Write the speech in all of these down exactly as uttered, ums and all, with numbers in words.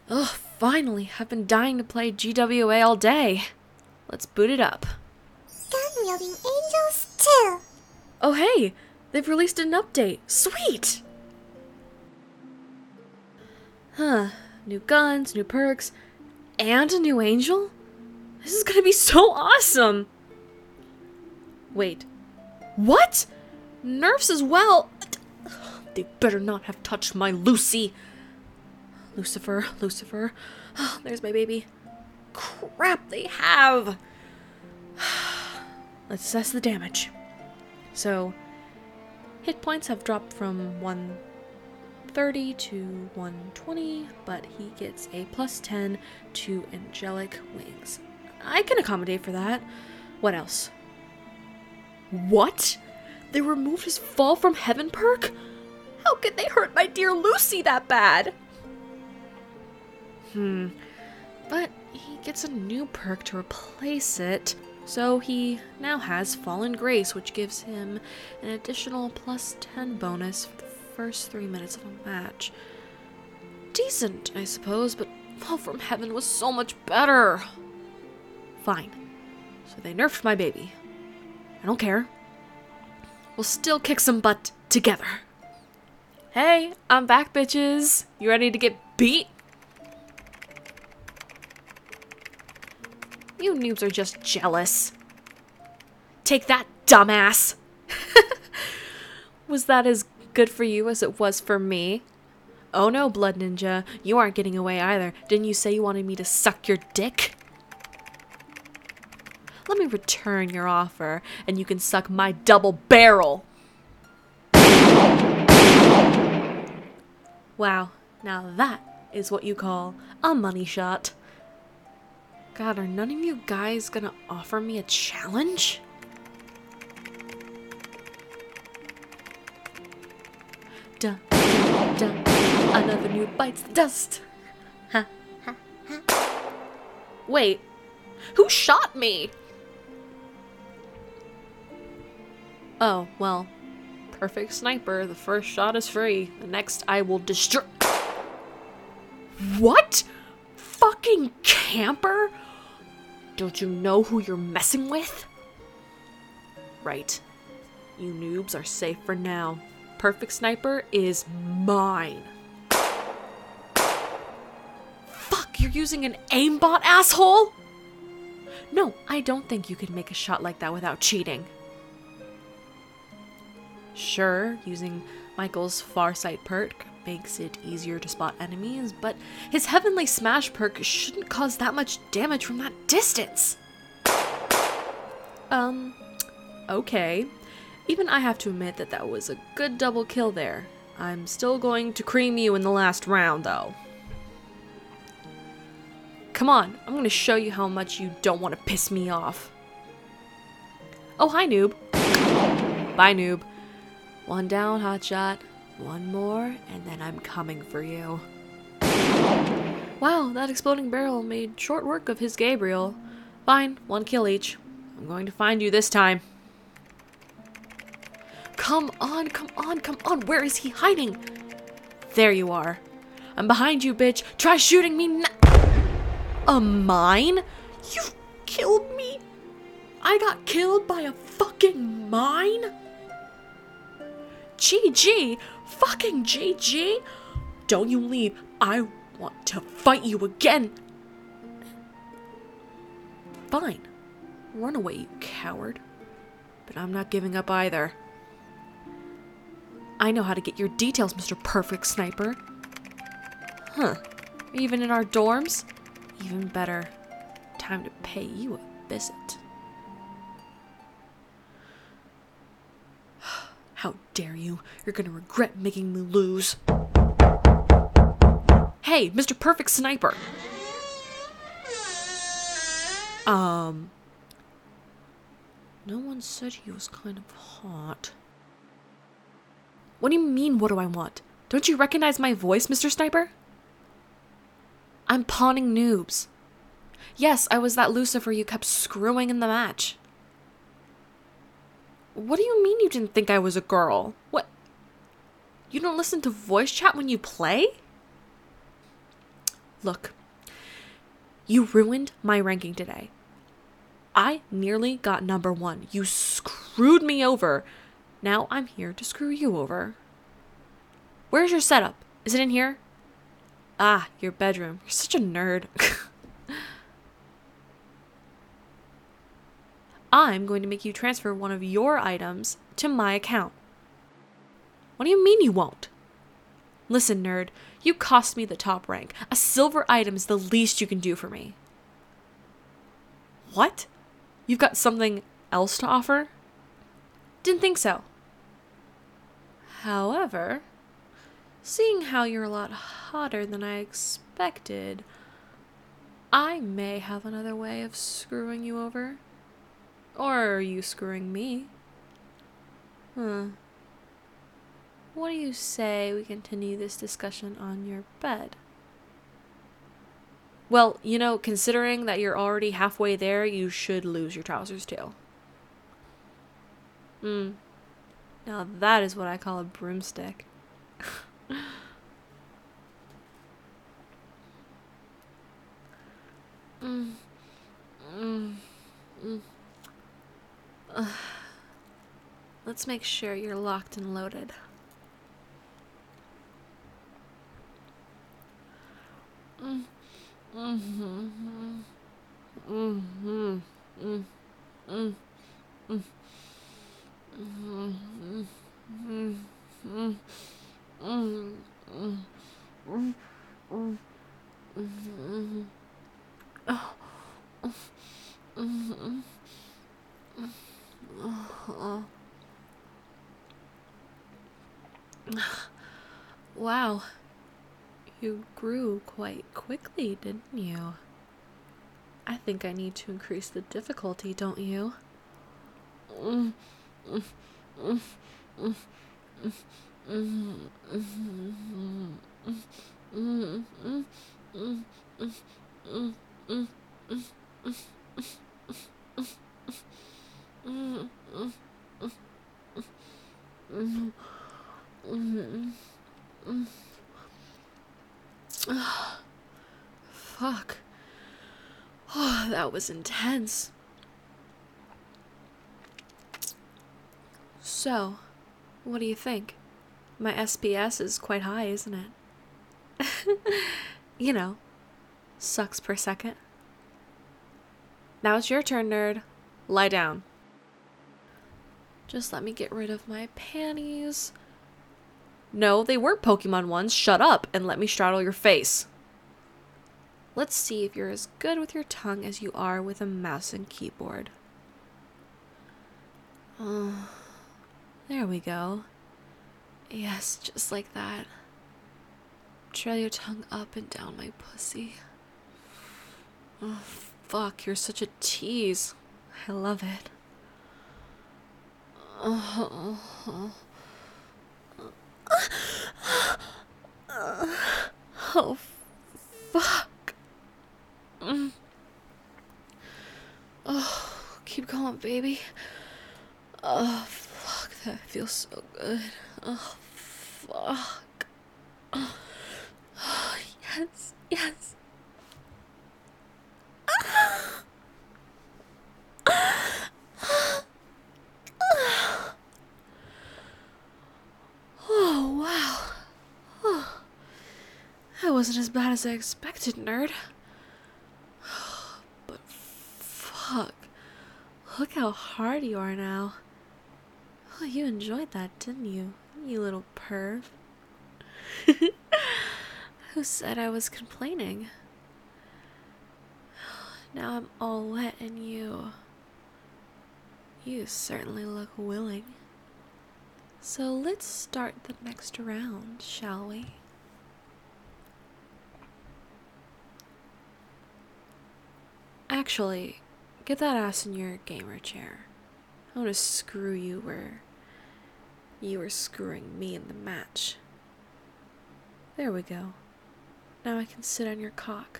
Ugh, finally, I've been dying to play G W A all day. Let's boot it up. Gun-wielding angels too. Oh hey, they've released an update. Sweet! Huh, new guns, new perks, and a new angel? This is gonna be so awesome! Wait, what? Nerfs as well? They better not have touched my Lucy. Lucifer, Lucifer. Oh, there's my baby. Crap, they have! Let's assess the damage. So, hit points have dropped from one thirty to one twenty, but he gets a plus ten to angelic wings. I can accommodate for that. What else? What? They removed his fall from heaven perk? How could they hurt my dear Lucy that bad? Hmm. But he gets a new perk to replace it. So he now has Fallen Grace, which gives him an additional plus ten bonus for the first three minutes of a match. Decent, I suppose, but Fall from Heaven was so much better. Fine. So they nerfed my baby. I don't care. We'll still kick some butt together. Hey, I'm back, bitches. You ready to get beat? You noobs are just jealous. Take that, dumbass! Was that as good for you as it was for me? Oh no, Blood Ninja, you aren't getting away either. Didn't you say you wanted me to suck your dick? Let me return your offer, and you can suck my double barrel! Wow, now that is what you call a money shot. God, are none of you guys gonna offer me a challenge? Dun, dun, dun. Another new bites the dust. Ha, ha, ha. Wait, who shot me? Oh, well, perfect sniper. The first shot is free. The next I will destroy. What? Fucking camper? Don't you know who you're messing with? Right. You noobs are safe for now. Perfect Sniper is mine. Fuck, you're using an aimbot, asshole? No, I don't think you can make a shot like that without cheating. Sure, using Michael's Farsight perk makes it easier to spot enemies, but his Heavenly Smash perk shouldn't cause that much damage from that distance. Um, okay. Even I have to admit that that was a good double kill there. I'm still going to cream you in the last round, though. Come on, I'm going to show you how much you don't want to piss me off. Oh, hi, noob. Bye, noob. One down, hotshot. One more, and then I'm coming for you. Wow, that exploding barrel made short work of his Gabriel. Fine, one kill each. I'm going to find you this time. Come on, come on, come on. Where is he hiding? There you are. I'm behind you, bitch. Try shooting me now. A mine? You killed me? I got killed by a fucking mine? G G? Fucking G G? Don't you leave. I want to fight you again. Fine. Run away, you coward. But I'm not giving up either. I know how to get your details, Mister Perfect Sniper. Huh. Even in our dorms? Even better. Time to pay you a visit. How dare you? You're gonna regret making me lose. Hey, Mister Perfect Sniper! Um... No one said he was kind of hot. What do you mean, what do I want? Don't you recognize my voice, Mister Sniper? I'm pawning noobs. Yes, I was that Lucifer you kept screwing in the match. What do you mean you didn't think I was a girl? What? You don't listen to voice chat when you play? Look, you ruined my ranking today. I nearly got number one. You screwed me over. Now I'm here to screw you over. Where's your setup? Is it in here? Ah, your bedroom. You're such a nerd. I'm going to make you transfer one of your items to my account. What do you mean you won't? Listen, nerd, you cost me the top rank. A silver item is the least you can do for me. What? You've got something else to offer? Didn't think so. However, seeing how you're a lot hotter than I expected, I may have another way of screwing you over. Or are you screwing me? Huh. What do you say we continue this discussion on your bed? Well, you know, considering that you're already halfway there, you should lose your trousers too. Hmm. Now that is what I call a broomstick. mm. Mm. Mm. Uh. Let's make sure you're locked and loaded. Mm. Mm-hmm. Mm-hmm. Mm. Mm. Mm. Mm. Mm. Mm. Mm. Mm. Mm. Mm. Mm. Oh. Mm. Oh. Wow. You grew quite quickly, didn't you? I think I need to increase the difficulty, don't you? Mm. Mm. Mm. Mm. Mm. Mm. Mm. Mm. Mm. Mm. Fuck. Oh, that was intense. So, what do you think? My S P S is quite high, isn't it? You know, sucks per second. Now it's your turn, nerd. Lie down. Just let me get rid of my panties. No, they weren't Pokemon ones. Shut up and let me straddle your face. Let's see if you're as good with your tongue as you are with a mouse and keyboard. Oh, there we go. Yes, just like that. Trail your tongue up and down my pussy. Oh, fuck, you're such a tease. I love it. Oh, oh, oh. Oh, fuck. Mm. Oh, keep going, baby. Oh, fuck, that feels so good. Oh, fuck. Oh, yes, yes. Oh, wow. Oh, that wasn't as bad as I expected, nerd. But fuck. Look how hard you are now. Oh, you enjoyed that, didn't you? You little perv. Who said I was complaining? Now I'm all wet and you... You certainly look willing. So let's start the next round, shall we? Actually, get that ass in your gamer chair. I want to screw you where you were screwing me in the match. There we go. Now I can sit on your cock.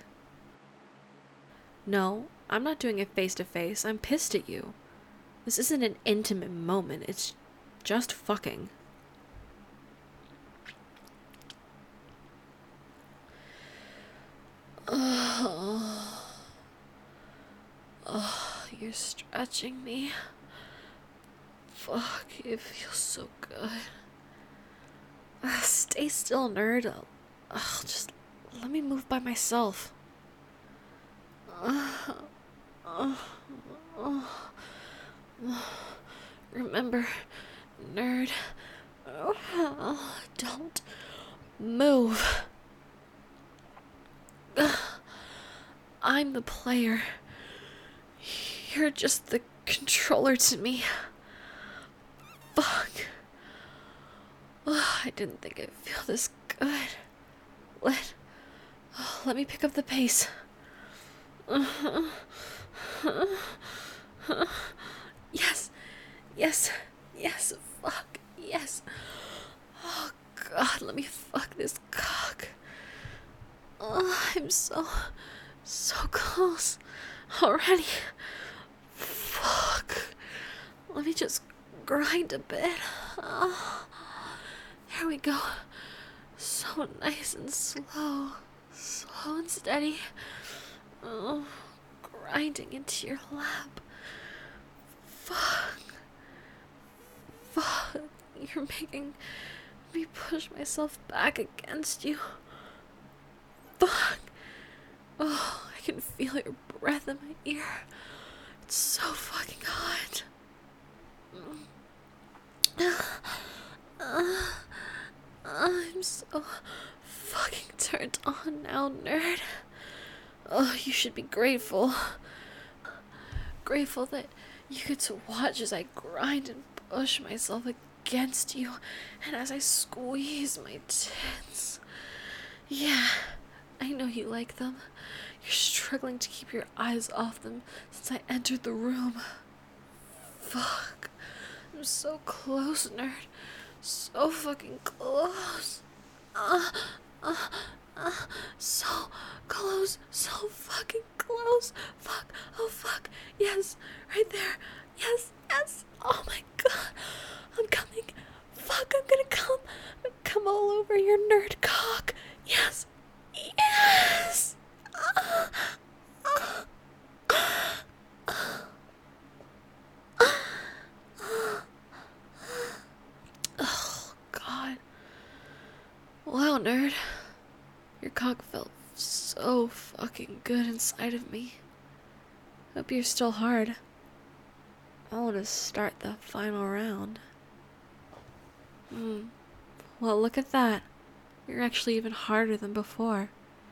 No, I'm not doing it face to face. I'm pissed at you. This isn't an intimate moment. It's just fucking. you're stretching me. Fuck, it feels so good. Uh, stay still, nerd. I'll, I'll just let me move by myself. Uh, uh, uh, uh, remember, nerd, uh, don't move. Uh, I'm the player. You're just the controller to me. Fuck. Oh, I didn't think I'd feel this good. Let, oh, let me pick up the pace. Yes, yes, yes, fuck, yes. Oh god, let me fuck this cock. Oh, I'm so, so close already. Fuck. Let me just grind a bit. Oh, there we go. So nice and slow. Slow and steady. Oh, grinding into your lap. Fuck. Fuck. You're making me push myself back against you. Fuck. Oh, I can feel your breath in my ear. It's so fucking hot. Uh, I'm so fucking turned on now, nerd. Oh, you should be grateful. Grateful that you get to watch as I grind and push myself against you, and as I squeeze my tits. Yeah, I know you like them. You're struggling to keep your eyes off them since I entered the room. Fuck. I'm so close, nerd. So fucking close. Uh, uh, uh, so close. So fucking close. Fuck. Oh, fuck. Yes. Right there. Yes. Yes. Oh my god. I'm coming. Fuck. I'm gonna come. Come all over your nerd cock. Yes. Yes. Uh, uh, uh, Oh, God. Wow, nerd. Your cock felt so fucking good inside of me. Hope you're still hard. I want to start the final round. Hmm. Well, look at that. You're actually even harder than before.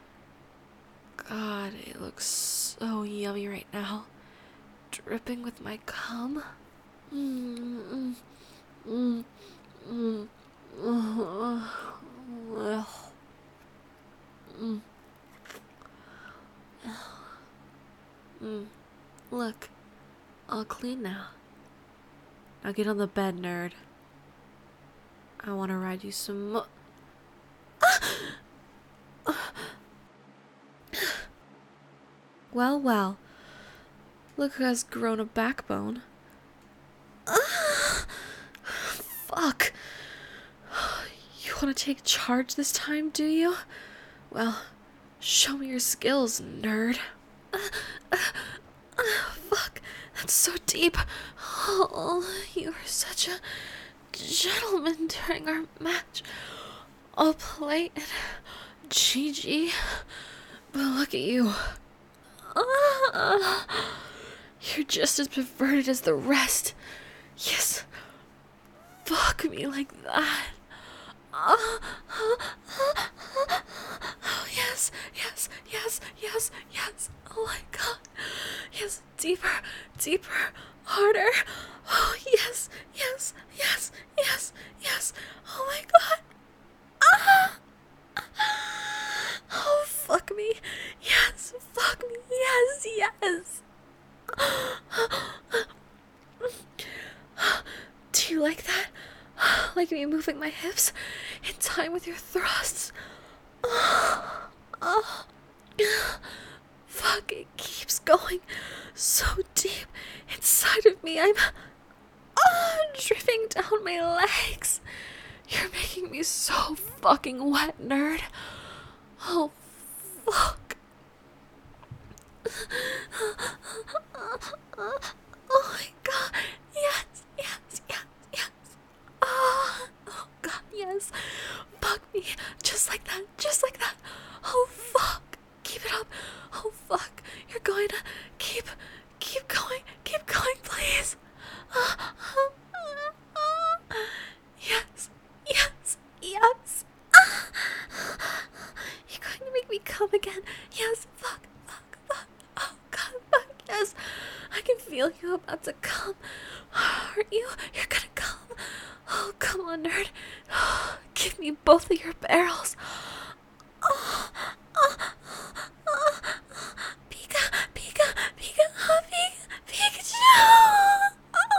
God, it looks so yummy right now. Dripping with my cum. Mm, mm, mm, mm, mm, mm. Mm. Look, all clean now. Now get on the bed, nerd. I want to ride you some more. Well, well. Look who has grown a backbone. Fuck. You want to take charge this time, do you? Well, show me your skills, nerd. Fuck, that's so deep. Oh, you were such a gentleman during our match. I'll play it. G G. But look at you. Uh, you're just as perverted as the rest. Yes. Fuck me like that. Oh, yes, yes, yes, yes, yes. Oh my god. Yes, deeper, deeper, harder. Oh, yes, yes, yes, yes, yes. Oh my god. Ah! Oh, fuck me. Yes, fuck me. Yes, yes. Do you like that? Like me moving my hips in time with your thrusts? Oh, oh. Fuck, it keeps going so deep inside of me. I'm oh, dripping down my legs. You're making me so fucking wet, nerd. Oh, fuck. come again. Yes, fuck, fuck, fuck. Oh god, fuck, yes. I can feel you about to come. Aren't you? You're gonna come. Oh, come on, nerd. Give me both of your barrels. Oh, oh, oh, oh. Pika, Pika, Pika, oh, Pika, Pikachu.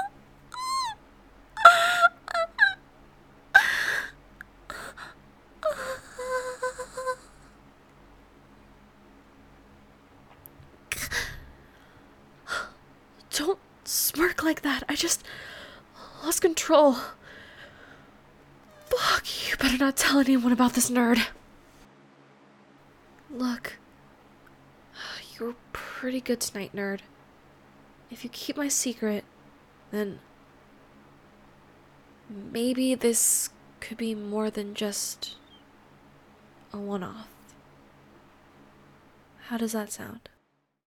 Don't smirk like that. I just lost control. Fuck, you better not tell anyone about this nerd. Look, you were pretty good tonight, nerd. If you keep my secret, then maybe this could be more than just a one-off. How does that sound?